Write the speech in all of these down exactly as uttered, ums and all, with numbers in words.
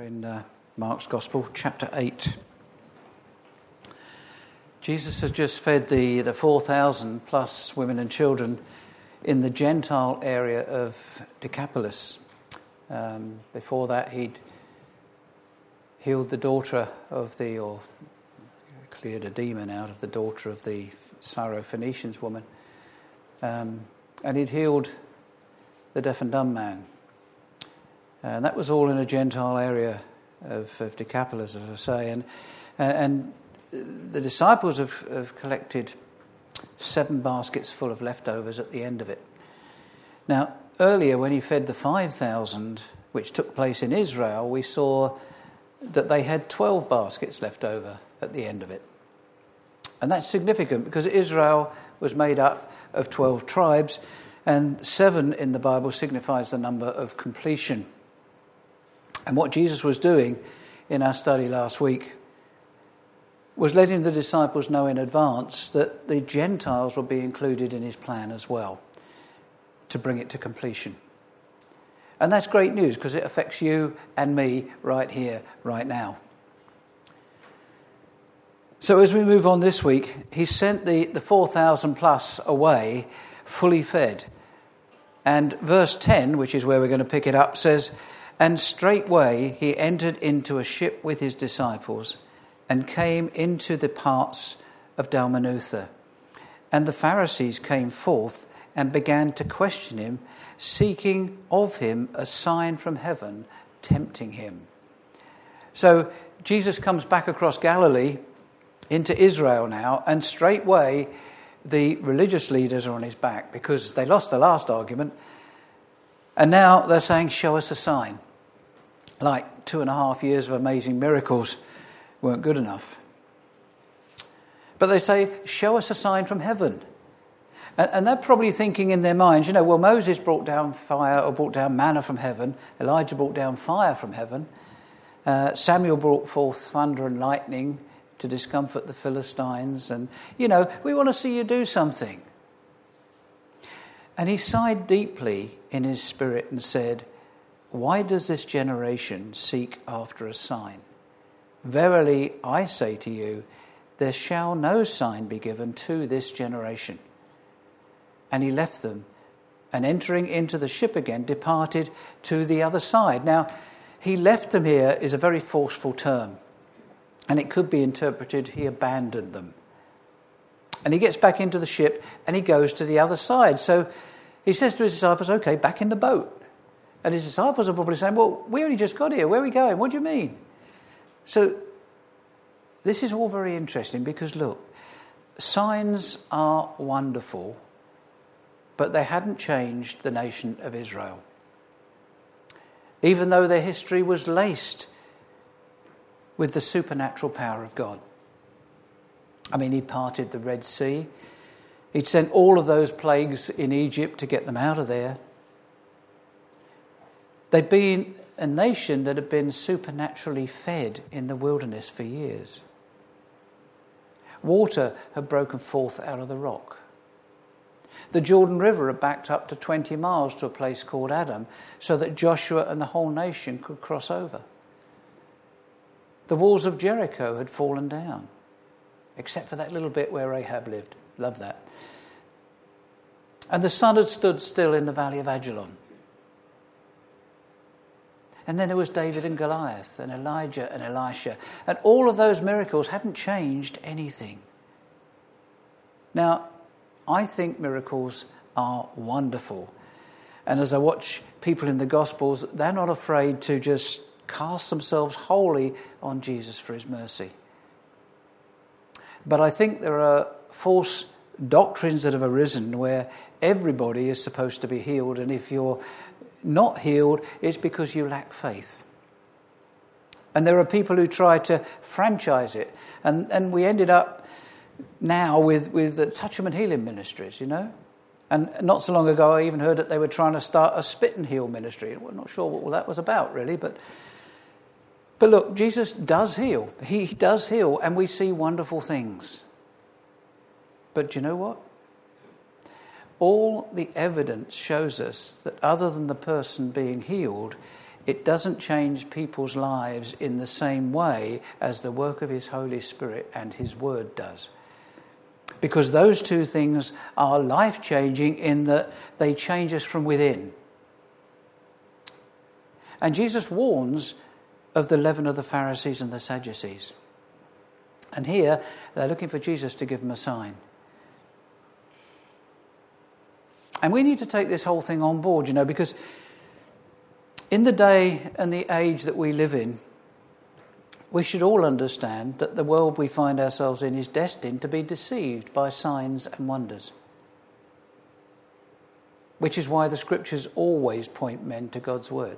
in uh, Mark's Gospel, chapter eight. Jesus has just fed the, the four thousand plus women and children in the Gentile area of Decapolis. Um, before that, he'd healed the daughter of the, or cleared a demon out of the daughter of the Syrophoenician woman. Um, and he'd healed the deaf and dumb man. And that was all in a Gentile area of, of Decapolis, as I say. And, and the disciples have, have collected seven baskets full of leftovers at the end of it. Now, earlier when he fed the five thousand, which took place in Israel, we saw that they had twelve baskets left over at the end of it. And that's significant because Israel was made up of twelve tribes, and seven in the Bible signifies the number of completion. And what Jesus was doing in our study last week was letting the disciples know in advance that the Gentiles would be included in his plan as well to bring it to completion. And that's great news because it affects you and me right here, right now. So as we move on this week, he sent the, the four thousand plus away fully fed. And verse ten, which is where we're going to pick it up, says, "And straightway he entered into a ship with his disciples and came into the parts of Dalmanutha. And the Pharisees came forth and began to question him, seeking of him a sign from heaven, tempting him." So Jesus comes back across Galilee into Israel now, and straightway the religious leaders are on his back because they lost the last argument. And now they're saying, "Show us a sign." Like two and a half years of amazing miracles weren't good enough. But they say, "Show us a sign from heaven." And, and they're probably thinking in their minds, you know, well, Moses brought down fire or brought down manna from heaven. Elijah brought down fire from heaven. Uh, Samuel brought forth thunder and lightning to discomfort the Philistines. And, you know, we want to see you do something. And he sighed deeply in his spirit and said, "Why does this generation seek after a sign? Verily, I say to you, there shall no sign be given to this generation." And he left them, and entering into the ship again, departed to the other side. Now, he left them here is a very forceful term, and it could be interpreted he abandoned them. And he gets back into the ship, and he goes to the other side. So he says to his disciples, "Okay, back in the boat." And his disciples are probably saying, "Well, we only just got here. Where are we going? What do you mean?" So this is all very interesting because, look, signs are wonderful, but they hadn't changed the nation of Israel. Even though their history was laced with the supernatural power of God. I mean, he parted the Red Sea. He'd sent all of those plagues in Egypt to get them out of there. They'd been a nation that had been supernaturally fed in the wilderness for years. Water had broken forth out of the rock. The Jordan River had backed up to twenty miles to a place called Adam so that Joshua and the whole nation could cross over. The walls of Jericho had fallen down, except for that little bit where Rahab lived. Love that. And the sun had stood still in the valley of Ajalon. And then there was David and Goliath and Elijah and Elisha. And all of those miracles hadn't changed anything. Now, I think miracles are wonderful. And as I watch people in the Gospels, they're not afraid to just cast themselves wholly on Jesus for his mercy. But I think there are false doctrines that have arisen where everybody is supposed to be healed. And if you're not healed, it's because you lack faith. And there are people who try to franchise it. And, and we ended up now with, with the Touch 'em and Heal 'em ministries, you know. And not so long ago, I even heard that they were trying to start a spit and heal ministry. I'm not sure what that was about, really. But, but look, Jesus does heal. He does heal, and we see wonderful things. But do you know what? All the evidence shows us that other than the person being healed, it doesn't change people's lives in the same way as the work of his Holy Spirit and his word does. Because those two things are life-changing in that they change us from within. And Jesus warns of the leaven of the Pharisees and the Sadducees. And here, they're looking for Jesus to give them a sign. And we need to take this whole thing on board, you know, because in the day and the age that we live in, we should all understand that the world we find ourselves in is destined to be deceived by signs and wonders. Which is why the scriptures always point men to God's word.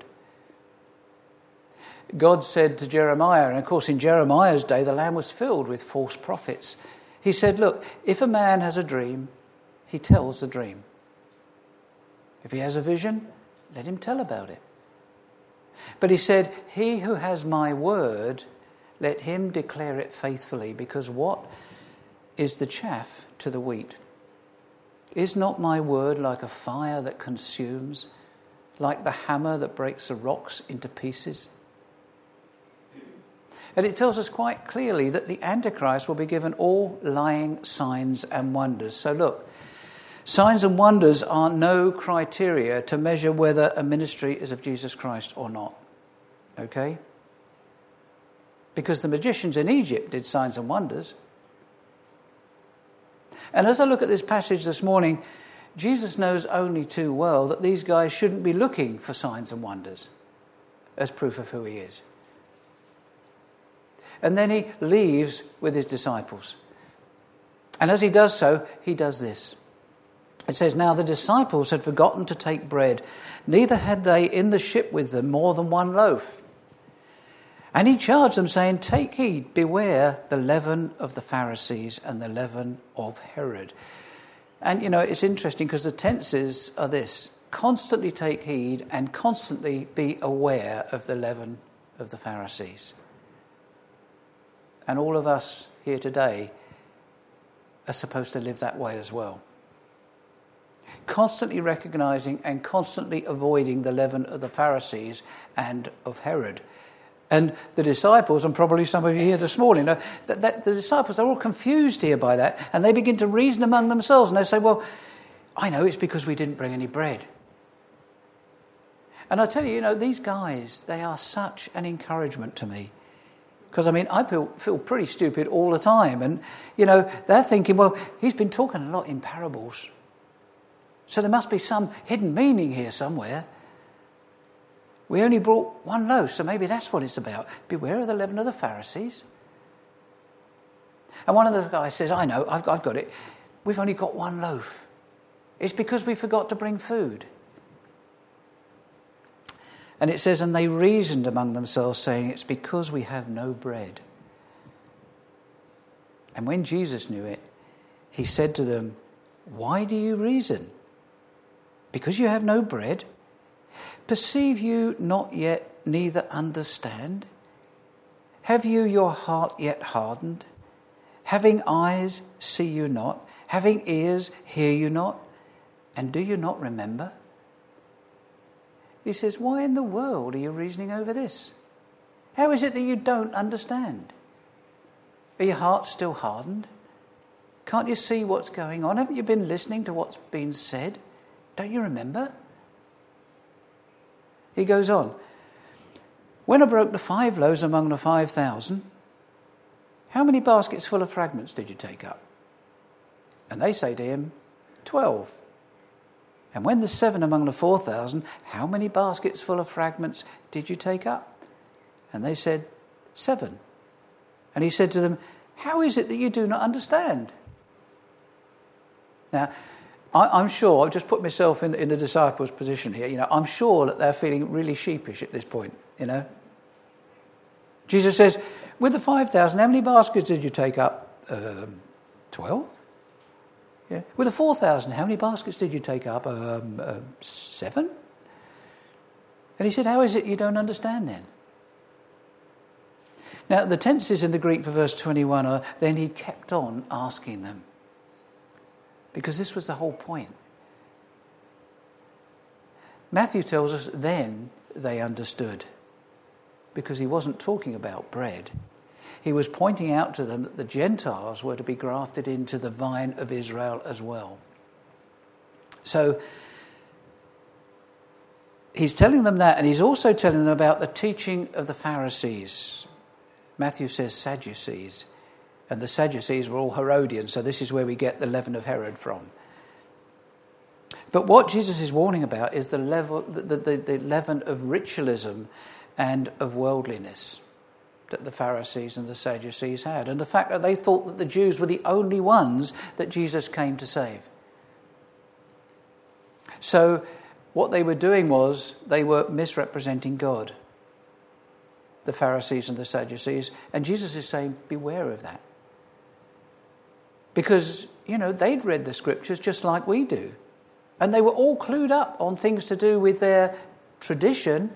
God said to Jeremiah, and of course in Jeremiah's day the land was filled with false prophets. He said, look, if a man has a dream, he tells the dream. If he has a vision, let him tell about it. But he said, he who has my word, let him declare it faithfully, because what is the chaff to the wheat? Is not my word like a fire that consumes, like the hammer that breaks the rocks into pieces? And it tells us quite clearly that the Antichrist will be given all lying signs and wonders. So look, signs and wonders are no criteria to measure whether a ministry is of Jesus Christ or not. Okay? Because the magicians in Egypt did signs and wonders. And as I look at this passage this morning, Jesus knows only too well that these guys shouldn't be looking for signs and wonders as proof of who he is. And then he leaves with his disciples. And as he does so, he does this. It says, now the disciples had forgotten to take bread, neither had they in the ship with them more than one loaf. And he charged them, saying, take heed, beware the leaven of the Pharisees and the leaven of Herod. And, you know, it's interesting because the tenses are this: constantly take heed and constantly be aware of the leaven of the Pharisees. And all of us here today are supposed to live that way as well. Constantly recognising and constantly avoiding the leaven of the Pharisees and of Herod. And the disciples, and probably some of you here this morning, know that, that the disciples are all confused here by that, and they begin to reason among themselves, and they say, well, I know it's because we didn't bring any bread. And I tell you, you know, these guys, they are such an encouragement to me. Because, I mean, I feel, feel pretty stupid all the time. And, you know, they're thinking, well, he's been talking a lot in parables. So there must be some hidden meaning here somewhere. We only brought one loaf, so maybe that's what it's about. Beware of the leaven of the Pharisees. And one of the guys says, I know, I've, I've got it. We've only got one loaf. It's because we forgot to bring food. And it says, and they reasoned among themselves, saying, it's because we have no bread. And when Jesus knew it, he said to them, why do you reason? Because you have no bread? Perceive you not yet, neither understand? Have you your heart yet hardened? Having eyes, see you not? Having ears, hear you not? And do you not remember? He says, why in the world are you reasoning over this? How is it that you don't understand? Are your hearts still hardened? Can't you see what's going on? Haven't you been listening to what's been said? Don't you remember? He goes on. When I broke the five loaves among the five thousand, how many baskets full of fragments did you take up? And they say to him, twelve. And when the seven among the four thousand, how many baskets full of fragments did you take up? And they said, seven. And he said to them, how is it that you do not understand? Now, I, I'm sure, I've just put myself in, in the disciples' position here, you know, I'm sure that they're feeling really sheepish at this point, you know. Jesus says, with the five thousand, how many baskets did you take up? Um, twelve. Yeah. With the four thousand, how many baskets did you take up? Um, uh, seven? And he said, how is it you don't understand then? Now, the tenses in the Greek for verse twenty-one are, then he kept on asking them. Because this was the whole point. Matthew tells us then they understood. Because he wasn't talking about bread. He was pointing out to them that the Gentiles were to be grafted into the vine of Israel as well. So he's telling them that, and he's also telling them about the teaching of the Pharisees. Matthew says Sadducees, and the Sadducees were all Herodians, so this is where we get the leaven of Herod from. But what Jesus is warning about is the, level, the, the, the leaven of ritualism and of worldliness that the Pharisees and the Sadducees had, and the fact that they thought that the Jews were the only ones that Jesus came to save. So what they were doing was they were misrepresenting God, the Pharisees and the Sadducees, and Jesus is saying, beware of that. Because, you know, they'd read the scriptures just like we do, and they were all clued up on things to do with their tradition,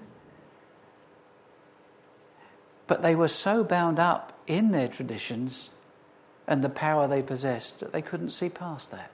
but they were so bound up in their traditions and the power they possessed that they couldn't see past that.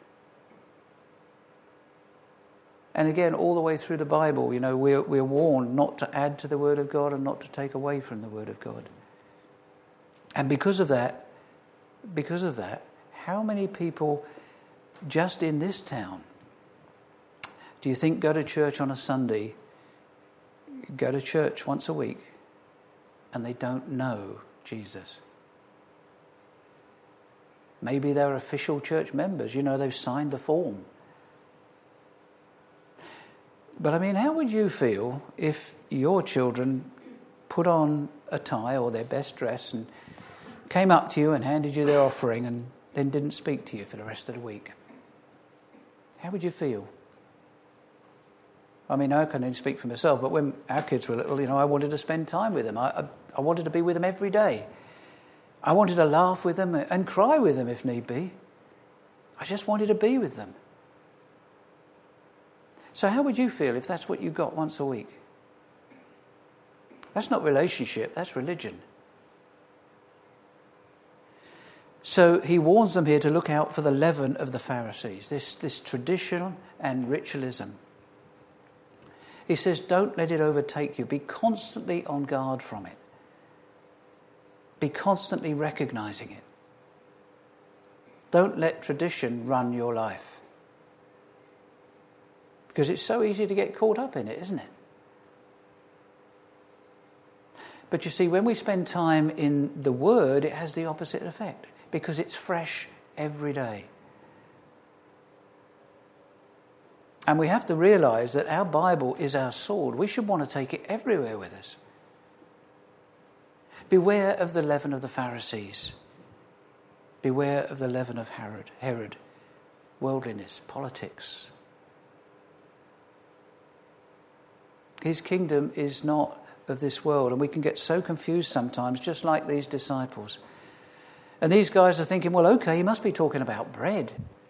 And again, all the way through the Bible, you know, we're, we're warned not to add to the Word of God and not to take away from the Word of God. And because of that, because of that, how many people just in this town do you think go to church on a Sunday, go to church once a week, and they don't know Jesus? Maybe they're official church members. You know, they've signed the form. But I mean, how would you feel if your children put on a tie or their best dress and came up to you and handed you their offering and then didn't speak to you for the rest of the week? How would you feel? I mean, I can only speak for myself, but when our kids were little, you know, I wanted to spend time with them. I, I, I wanted to be with them every day. I wanted to laugh with them and cry with them if need be. I just wanted to be with them. So how would you feel if that's what you got once a week? That's not relationship, that's religion. So he warns them here to look out for the leaven of the Pharisees, this, this tradition and ritualism. He says, don't let it overtake you. Be constantly on guard from it. Be constantly recognizing it. Don't let tradition run your life. Because it's so easy to get caught up in it, isn't it? But you see, when we spend time in the Word, it has the opposite effect. Because it's fresh every day. And we have to realise that our Bible is our sword. We should want to take it everywhere with us. Beware of the leaven of the Pharisees. Beware of the leaven of Herod, Herod, worldliness, politics. His kingdom is not of this world, and we can get so confused sometimes, just like these disciples. And these guys are thinking, well, okay, he must be talking about bread.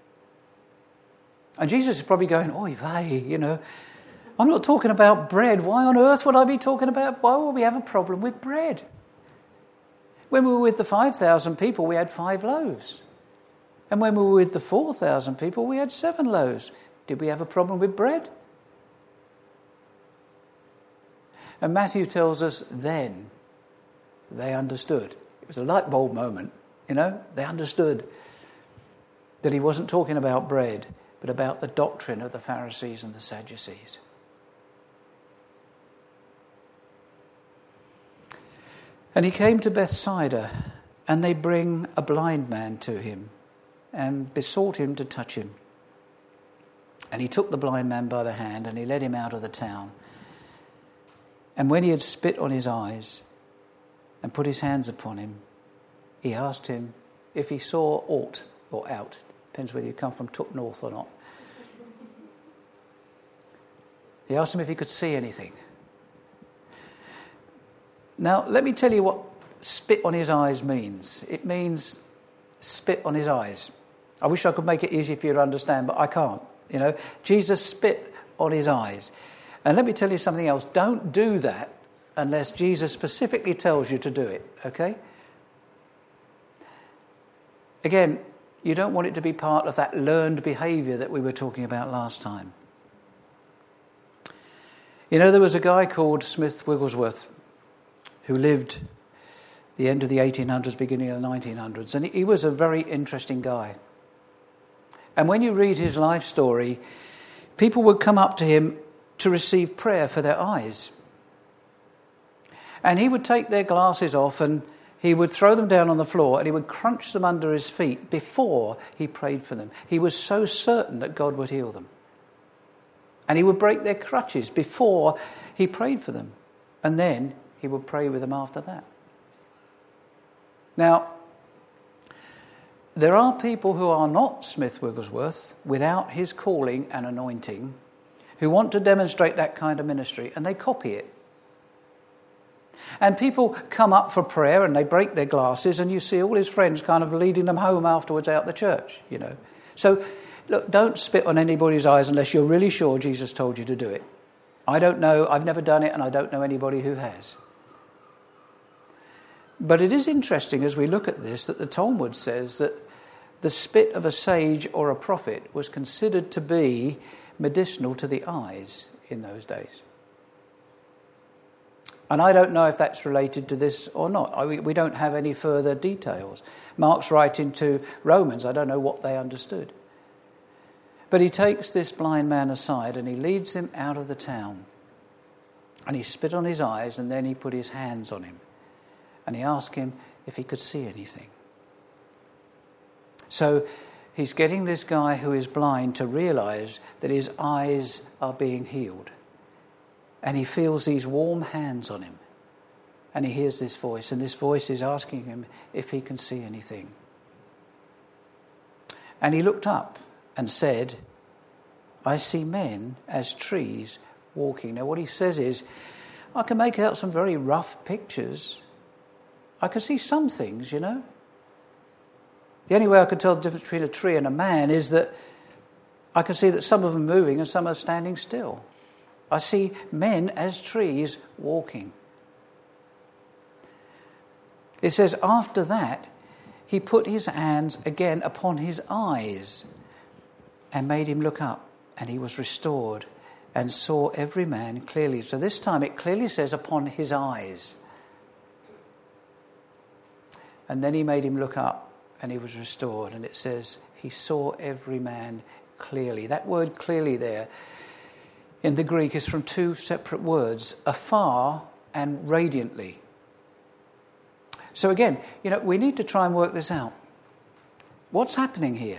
And Jesus is probably going, oy vey, you know, I'm not talking about bread. Why on earth would I be talking about, why would we have a problem with bread? When we were with the five thousand people, we had five loaves. And when we were with the four thousand people, we had seven loaves. Did we have a problem with bread? And Matthew tells us then they understood. It was a light bulb moment, you know. They understood that he wasn't talking about bread, but about the doctrine of the Pharisees and the Sadducees. And he came to Bethsaida, and they bring a blind man to him and besought him to touch him. And he took the blind man by the hand and he led him out of the town. And when he had spit on his eyes and put his hands upon him, he asked him if he saw aught or out. Depends whether you come from Took North or not. He asked him if he could see anything. Now, let me tell you what spit on his eyes means. It means spit on his eyes. I wish I could make it easy for you to understand, but I can't. You know, Jesus spit on his eyes. And let me tell you something else. Don't do that unless Jesus specifically tells you to do it, okay? Again, you don't want it to be part of that learned behaviour that we were talking about last time. You know, there was a guy called Smith Wigglesworth who lived the end of the eighteen hundreds, beginning of the nineteen hundreds, and he was a very interesting guy. And when you read his life story, people would come up to him to receive prayer for their eyes. And he would take their glasses off and he would throw them down on the floor and he would crunch them under his feet before he prayed for them. He was so certain that God would heal them. And he would break their crutches before he prayed for them. And then he would pray with them after that. Now, there are people who are not Smith Wigglesworth without his calling and anointing who want to demonstrate that kind of ministry, and they copy it. And people come up for prayer and they break their glasses, and you see all his friends kind of leading them home afterwards out the church, you know. So, look, don't spit on anybody's eyes unless you're really sure Jesus told you to do it. I don't know, I've never done it, and I don't know anybody who has. But it is interesting as we look at this that the Talmud says that the spit of a sage or a prophet was considered to be medicinal to the eyes in those days. And I don't know if that's related to this or not. I, we don't have any further details. Mark's writing to Romans. I don't know what they understood. But he takes this blind man aside and he leads him out of the town. And he spit on his eyes and then he put his hands on him. And he asked him if he could see anything. So he's getting this guy who is blind to realize that his eyes are being healed. And he feels these warm hands on him. And he hears this voice. And this voice is asking him if he can see anything. And he looked up and said, I see men as trees walking. Now what he says is, I can make out some very rough pictures. I can see some things, you know. The only way I can tell the difference between a tree and a man is that I can see that some of them are moving and some are standing still. I see men as trees walking. It says, after that, he put his hands again upon his eyes and made him look up, and he was restored and saw every man clearly. So this time it clearly says upon his eyes. And then he made him look up and he was restored. And it says he saw every man clearly. That word clearly there in the Greek is from two separate words, afar and radiantly. So again, you know, we need to try and work this out. What's happening here?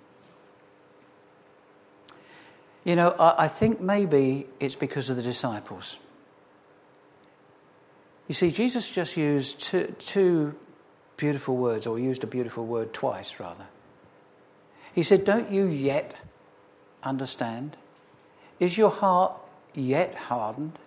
You know, I, I think maybe it's because of the disciples. You see, Jesus just used two, two beautiful words, or used a beautiful word twice, rather. He said, don't you yet understand? Is your heart yet hardened?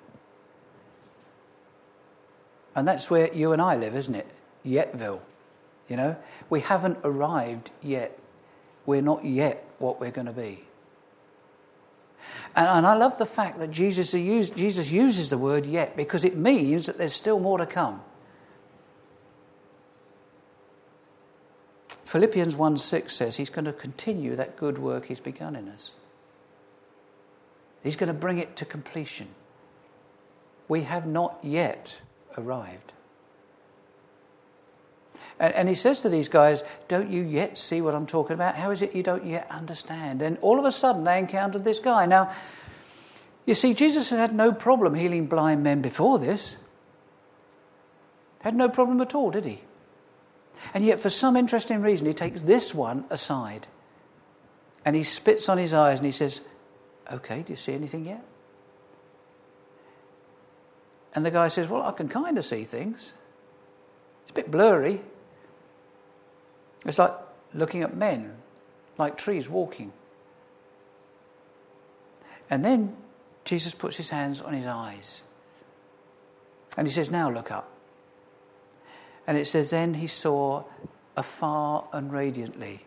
And that's where you and I live, isn't it? Yetville. You know, we haven't arrived yet. We're not yet what we're going to be. And, and I love the fact that Jesus, used, Jesus uses the word yet, because it means that there's still more to come. Philippians one six says he's going to continue that good work he's begun in us. He's going to bring it to completion. We have not yet arrived. And, and he says to these guys, don't you yet see what I'm talking about? How is it you don't yet understand? And all of a sudden they encountered this guy. Now, you see, Jesus had no problem healing blind men before this. Had no problem at all, did he? And yet for some interesting reason he takes this one aside. And he spits on his eyes and he says, okay, do you see anything yet? And the guy says, well, I can kind of see things. It's a bit blurry. It's like looking at men, like trees walking. And then Jesus puts his hands on his eyes. And he says, now look up. And it says, then he saw afar and radiantly.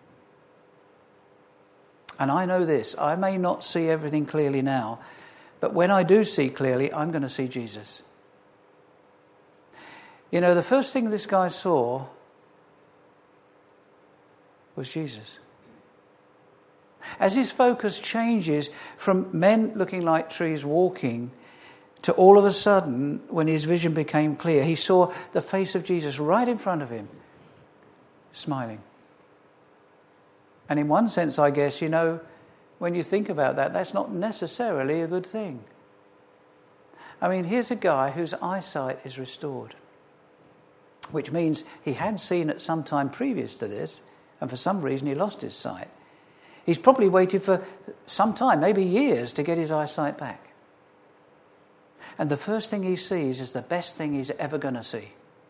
And I know this, I may not see everything clearly now, but when I do see clearly, I'm going to see Jesus. You know, the first thing this guy saw was Jesus. As his focus changes from men looking like trees walking to all of a sudden, when his vision became clear, he saw the face of Jesus right in front of him, smiling. And in one sense, I guess, you know, when you think about that, that's not necessarily a good thing. I mean, here's a guy whose eyesight is restored, which means he had seen at some time previous to this, and for some reason he lost his sight. He's probably waited for some time, maybe years, to get his eyesight back. And the first thing he sees is the best thing he's ever going to see.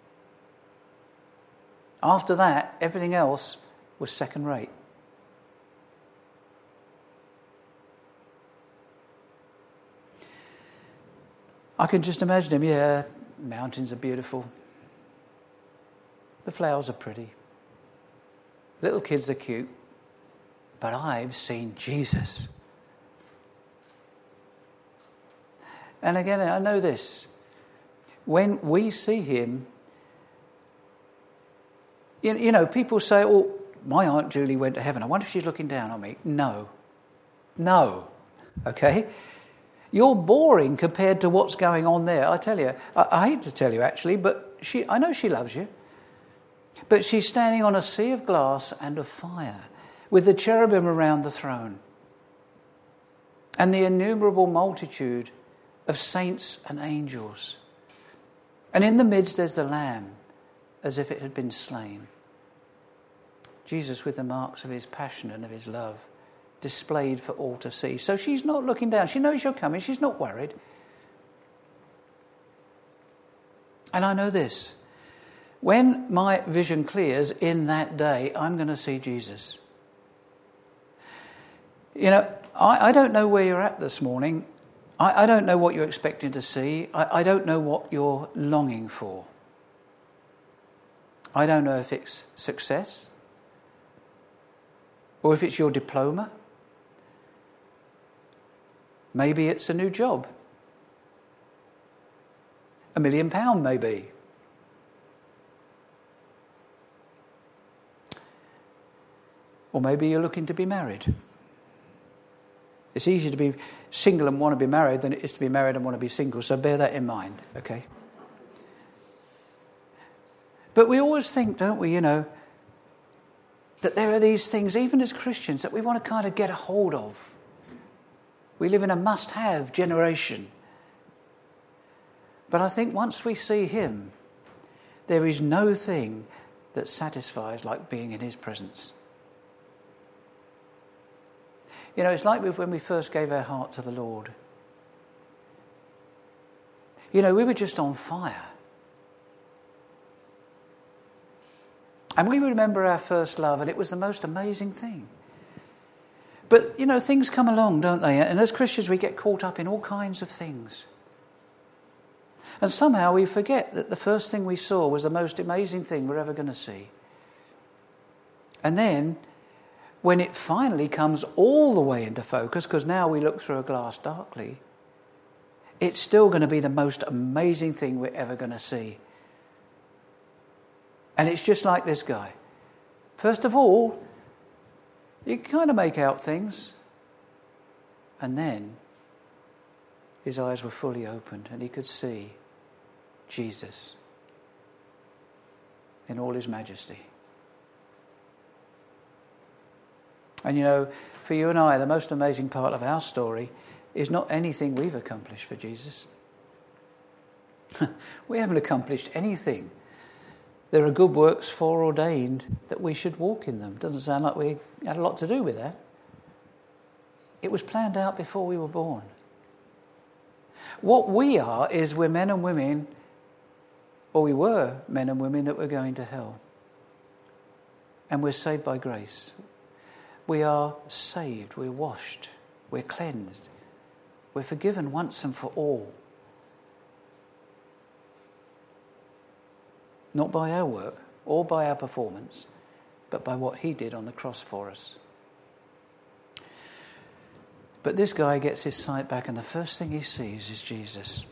After that, everything else was second rate. I can just imagine him, yeah, mountains are beautiful. The flowers are pretty. Little kids are cute. But I've seen Jesus. And again, I know this. When we see him, you, you know, people say, oh, my Aunt Julie went to heaven. I wonder if she's looking down on me. No. No. Okay? You're boring compared to what's going on there. I tell you, I, I hate to tell you actually, but she, I know she loves you. But she's standing on a sea of glass and of fire with the cherubim around the throne and the innumerable multitude of saints and angels. And in the midst there's the Lamb as if it had been slain. Jesus with the marks of his passion and of his love displayed for all to see. So she's not looking down. She knows you're coming. She's not worried. And I know this. When my vision clears in that day, I'm going to see Jesus. You know, I, I don't know where you're at this morning. I, I don't know what you're expecting to see. I, I don't know what you're longing for. I don't know if it's success or if it's your diploma. Maybe it's a new job. A million pound, maybe. Or maybe you're looking to be married. It's easier to be single and want to be married than it is to be married and want to be single, so bear that in mind, okay? But we always think, don't we, you know, that there are these things, even as Christians, that we want to kind of get a hold of. We live in a must-have generation. But I think once we see him, there is no thing that satisfies like being in his presence. You know, it's like when we first gave our heart to the Lord. You know, we were just on fire. And we remember our first love, and it was the most amazing thing. But, you know, things come along, don't they? And as Christians, we get caught up in all kinds of things. And somehow we forget that the first thing we saw was the most amazing thing we're ever going to see. And then, when it finally comes all the way into focus, because now we look through a glass darkly, it's still going to be the most amazing thing we're ever going to see. And it's just like this guy. First of all, you kind of make out things. And then his eyes were fully opened and he could see Jesus in all his majesty. And you know, for you and I, the most amazing part of our story is not anything we've accomplished for Jesus. We haven't accomplished anything. There are good works foreordained that we should walk in them. Doesn't sound like we had a lot to do with that. It was planned out before we were born. What we are is we're men and women, or we were men and women that were going to hell. And we're saved by grace. We are saved, we're washed, we're cleansed. We're forgiven once and for all. Not by our work or by our performance, but by what he did on the cross for us. But this guy gets his sight back and the first thing he sees is Jesus.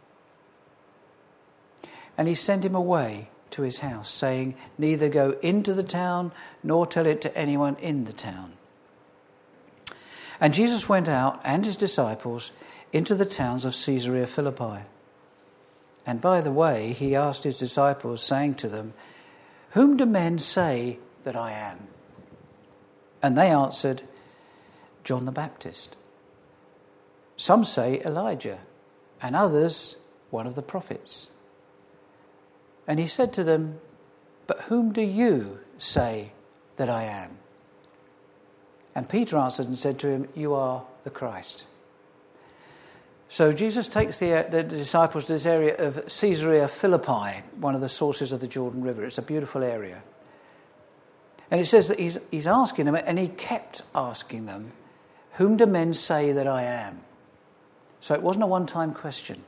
And he sent him away to his house, saying, neither go into the town nor tell it to anyone in the town. And Jesus went out and his disciples into the towns of Caesarea Philippi. And by the way, he asked his disciples, saying to them, "Whom do men say that I am?" And they answered, "John the Baptist. Some say Elijah, and others one of the prophets." And he said to them, "But whom do you say that I am?" And Peter answered and said to him, "You are the Christ." So Jesus takes the, the disciples to this area of Caesarea Philippi, one of the sources of the Jordan River. It's a beautiful area. And it says that he's, he's asking them, and he kept asking them, "Whom do men say that I am?" So it wasn't a one-time question.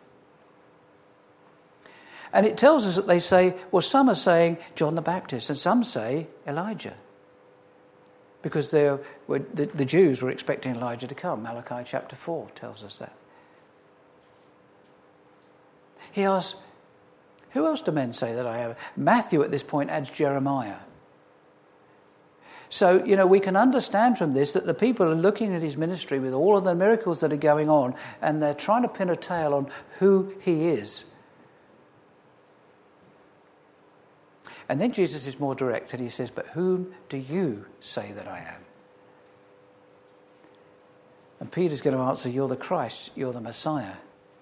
And it tells us that they say, well, some are saying John the Baptist, and some say Elijah. Because were, the, the Jews were expecting Elijah to come. Malachi chapter four tells us that. He asks, "Who else do men say that I am?" Matthew at this point adds Jeremiah. So, you know, we can understand from this that the people are looking at his ministry with all of the miracles that are going on, and they're trying to pin a tail on who he is. And then Jesus is more direct and he says, "But whom do you say that I am?" And Peter's going to answer, "You're the Christ, you're the Messiah."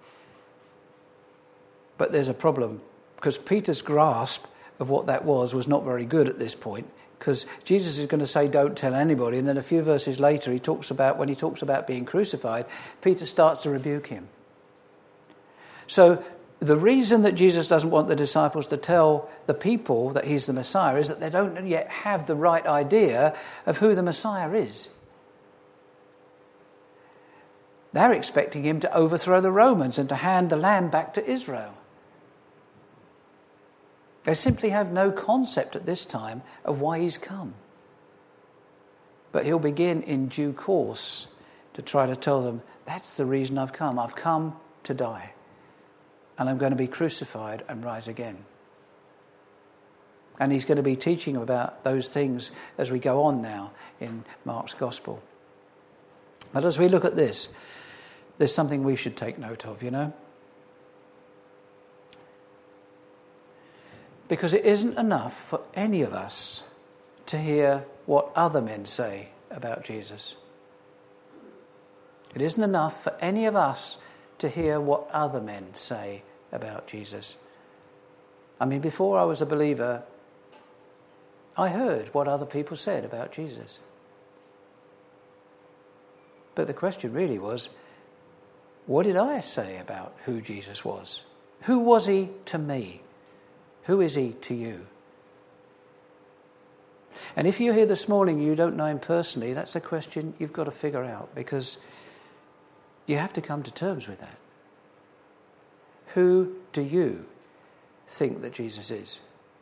But there's a problem, because Peter's grasp of what that was was not very good at this point, because Jesus is going to say, "Don't tell anybody." And then a few verses later, he talks about, when he talks about being crucified, Peter starts to rebuke him. So the reason that Jesus doesn't want the disciples to tell the people that he's the Messiah is that they don't yet have the right idea of who the Messiah is. They're expecting him to overthrow the Romans and to hand the land back to Israel. They simply have no concept at this time of why he's come. But he'll begin in due course to try to tell them, that's the reason I've come. I've come to die. And I'm going to be crucified and rise again. And he's going to be teaching about those things as we go on now in Mark's Gospel. But as we look at this, there's something we should take note of, you know. Because it isn't enough for any of us to hear what other men say about Jesus. It isn't enough for any of us to hear what other men say about Jesus. I mean, before I was a believer, I heard what other people said about Jesus. But the question really was, what did I say about who Jesus was? Who was he to me? Who is he to you? And if you're here this morning, you don't know him personally, that's a question you've got to figure out, because you have to come to terms with that. Who do you think that Jesus is?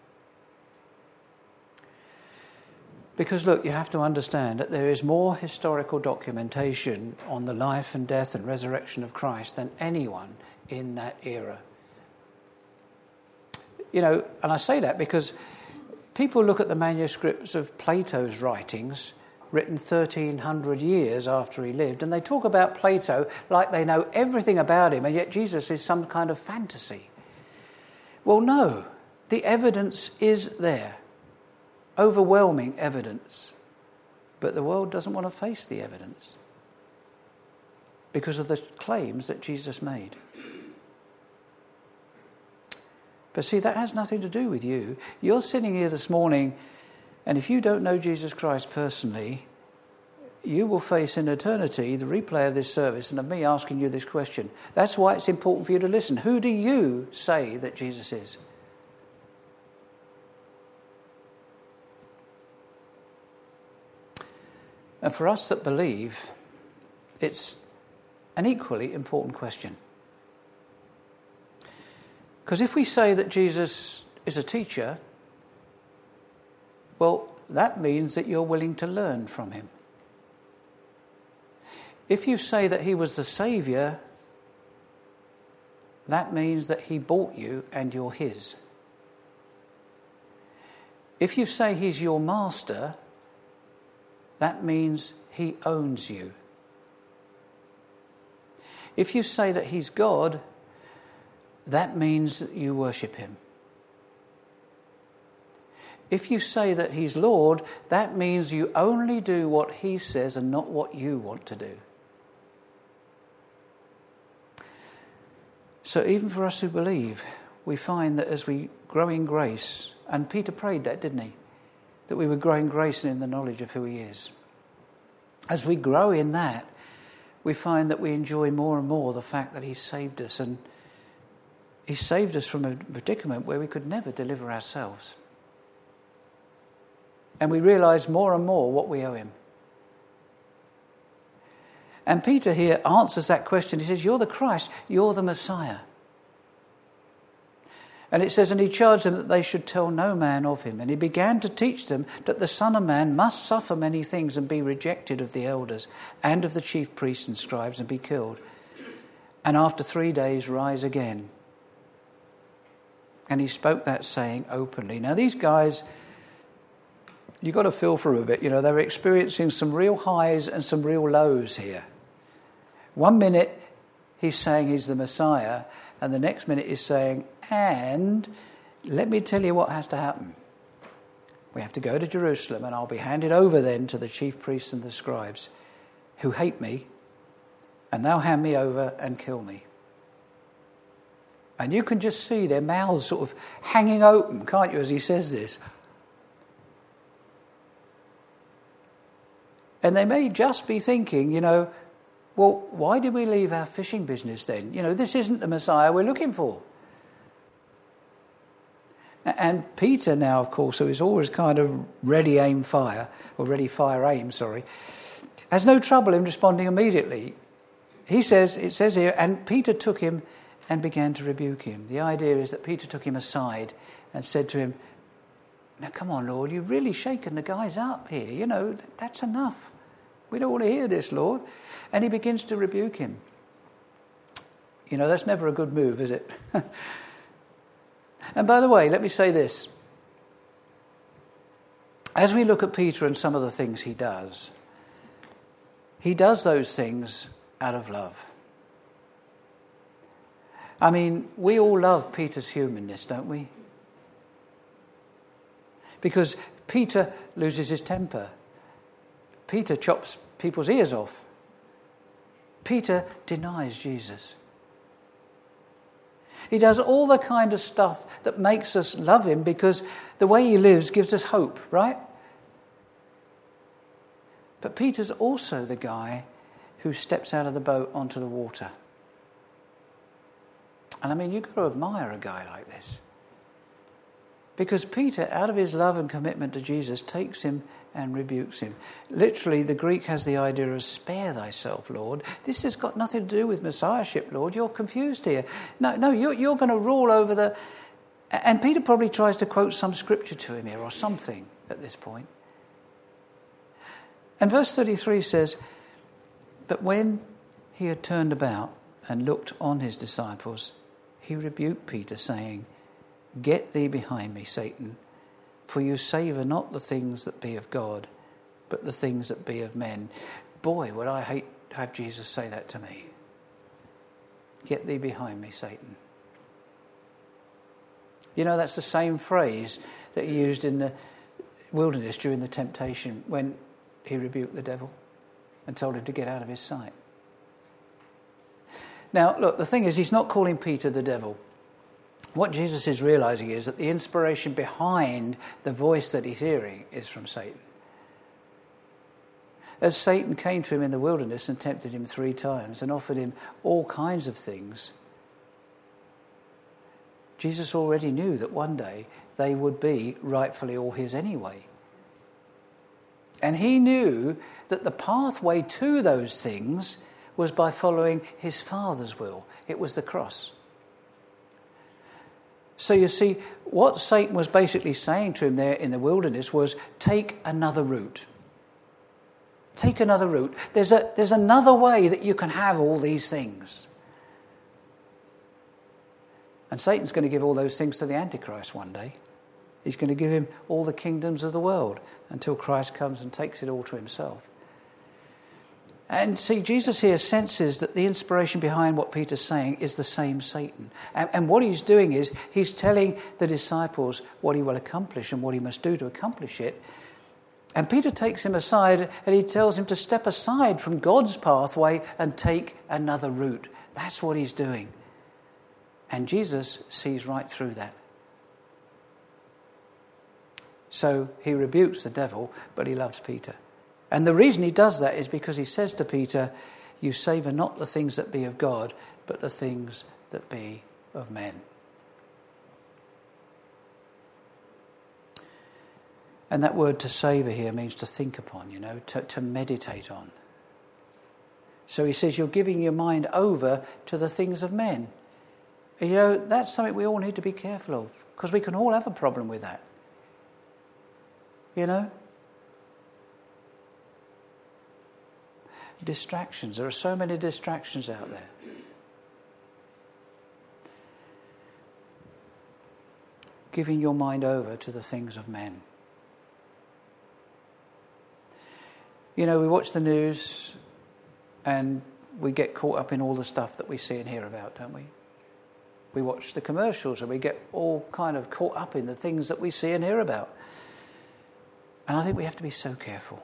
Because look, you have to understand that there is more historical documentation on the life and death and resurrection of Christ than anyone in that era. You know, and I say that because people look at the manuscripts of Plato's writings, written thirteen hundred years after he lived, and they talk about Plato like they know everything about him, and yet Jesus is some kind of fantasy. Well, no, the evidence is there. Overwhelming evidence. But the world doesn't want to face the evidence because of the claims that Jesus made. But see, that has nothing to do with you. You're sitting here this morning, and if you don't know Jesus Christ personally, you will face in eternity the replay of this service and of me asking you this question. That's why it's important for you to listen. Who do you say that Jesus is? And for us that believe, it's an equally important question. Because if we say that Jesus is a teacher, well, that means that you're willing to learn from him. If you say that he was the Saviour, that means that he bought you and you're his. If you say he's your master, that means he owns you. If you say that he's God, that means that you worship him. If you say that he's Lord, that means you only do what he says and not what you want to do. So even for us who believe, we find that as we grow in grace, and Peter prayed that, didn't he? That we would grow in grace and in the knowledge of who he is. As we grow in that, we find that we enjoy more and more the fact that he saved us, and he saved us from a predicament where we could never deliver ourselves. And we realise more and more what we owe him. And Peter here answers that question. He says, you're the Christ, you're the Messiah. And it says, and he charged them that they should tell no man of him. And he began to teach them that the Son of Man must suffer many things and be rejected of the elders and of the chief priests and scribes and be killed. And after three days rise again. And he spoke that saying openly. Now these guys, you've got to feel for them a bit. You know, they're experiencing some real highs and some real lows here. One minute he's saying he's the Messiah, and the next minute he's saying, and let me tell you what has to happen. We have to go to Jerusalem, and I'll be handed over then to the chief priests and the scribes who hate me, and they'll hand me over and kill me. And you can just see their mouths sort of hanging open, can't you, as he says this? And they may just be thinking, you know, well, why did we leave our fishing business then? You know, this isn't the Messiah we're looking for. And Peter now, of course, who is always kind of ready aim fire, or ready fire aim, sorry, has no trouble in responding immediately. He says, it says here, and Peter took him and began to rebuke him. The idea is that Peter took him aside and said to him, now come on, Lord, you've really shaken the guys up here. You know, that's enough. We don't want to hear this, Lord. And he begins to rebuke him. You know, that's never a good move, is it? And by the way, let me say this. As we look at Peter and some of the things he does, he does those things out of love. I mean, we all love Peter's humanness, don't we? Because Peter loses his temper. Peter chops people's ears off. Peter denies Jesus. He does all the kind of stuff that makes us love him because the way he lives gives us hope, right? But Peter's also the guy who steps out of the boat onto the water. And I mean, you've got to admire a guy like this. Because Peter, out of his love and commitment to Jesus, takes him and rebukes him. Literally, the Greek has the idea of spare thyself, Lord. This has got nothing to do with Messiahship, Lord. You're confused here. No, no, you're, you're going to rule over the... And Peter probably tries to quote some scripture to him here or something at this point. And verse thirty-three says, but when he had turned about and looked on his disciples, he rebuked Peter, saying, get thee behind me, Satan, for you savour not the things that be of God, but the things that be of men. Boy, would I hate to have Jesus say that to me. Get thee behind me, Satan. You know, that's the same phrase that he used in the wilderness during the temptation when he rebuked the devil and told him to get out of his sight. Now, look, the thing is, he's not calling Peter the devil. What Jesus is realising is that the inspiration behind the voice that he's hearing is from Satan. As Satan came to him in the wilderness and tempted him three times and offered him all kinds of things, Jesus already knew that one day they would be rightfully all his anyway. And he knew that the pathway to those things was by following his Father's will. It was the cross. So you see, what Satan was basically saying to him there in the wilderness was, take another route. Take another route. There's a, there's another way that you can have all these things. And Satan's going to give all those things to the Antichrist one day. He's going to give him all the kingdoms of the world until Christ comes and takes it all to himself. And see, Jesus here senses that the inspiration behind what Peter's saying is the same Satan. And, and what he's doing is he's telling the disciples what he will accomplish and what he must do to accomplish it. And Peter takes him aside and he tells him to step aside from God's pathway and take another route. That's what he's doing. And Jesus sees right through that. So he rebukes the devil, but he loves Peter. And the reason he does that is because he says to Peter, you savour not the things that be of God, but the things that be of men. And that word to savour here means to think upon, you know, to, to meditate on. So he says you're giving your mind over to the things of men. And, you know, that's something we all need to be careful of, because we can all have a problem with that. You know? Distractions. There are so many distractions out there. Giving your mind over to the things of men. You know, we watch the news and we get caught up in all the stuff that we see and hear about, don't we? We watch the commercials and we get all kind of caught up in the things that we see and hear about. And I think we have to be so careful.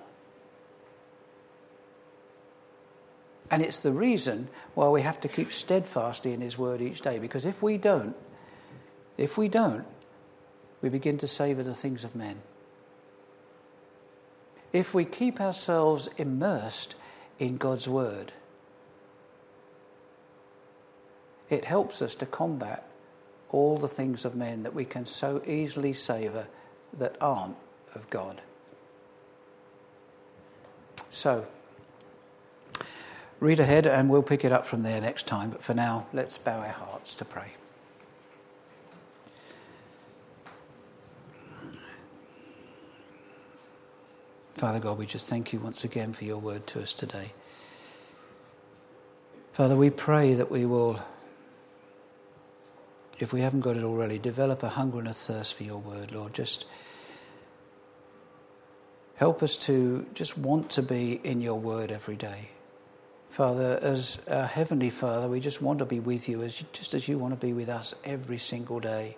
And it's the reason why we have to keep steadfastly in his word each day. Because if we don't, if we don't, we begin to savour the things of men. If we keep ourselves immersed in God's word, it helps us to combat all the things of men that we can so easily savour that aren't of God. So, read ahead and we'll pick it up from there next time. But for now, let's bow our hearts to pray. Father God, we just thank you once again for your word to us today. Father, we pray that we will, if we haven't got it already, develop a hunger and a thirst for your word, Lord. Just help us to just want to be in your word every day. Father, as our Heavenly Father, we just want to be with you as just as you want to be with us every single day.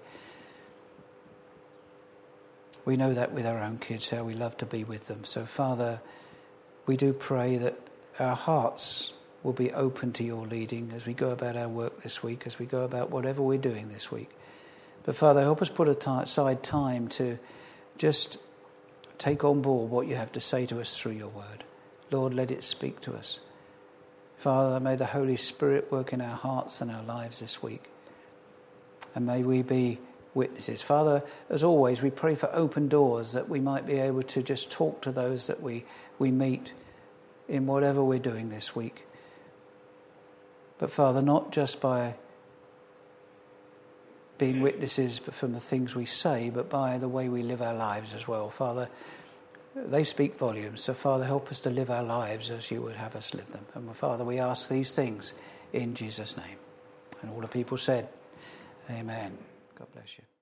We know that with our own kids, how we love to be with them. So, Father, we do pray that our hearts will be open to your leading as we go about our work this week, as we go about whatever we're doing this week. But, Father, help us put aside time to just take on board what you have to say to us through your word. Lord, let it speak to us. Father, may the Holy Spirit work in our hearts and our lives this week. And may we be witnesses. Father, as always, we pray for open doors that we might be able to just talk to those that we, we meet in whatever we're doing this week. But Father, not just by being witnesses from the things we say, but by the way we live our lives as well. Father, they speak volumes. So Father, help us to live our lives as you would have us live them. And Father, we ask these things in Jesus' name. And all the people said, amen. God bless you.